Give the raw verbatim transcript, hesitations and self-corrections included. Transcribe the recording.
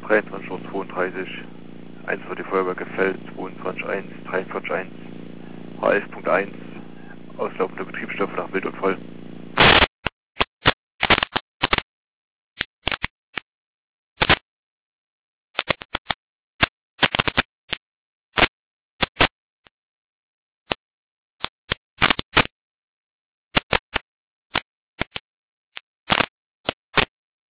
dreiundzwanzig Uhr zweiunddreißig, eins für die Feuerwehr Gefeld, zweiundzwanzig Uhr eins, dreiundvierzig Uhr eins, H elf Punkt eins, auslaufende Betriebsstoffe nach Wild und Voll.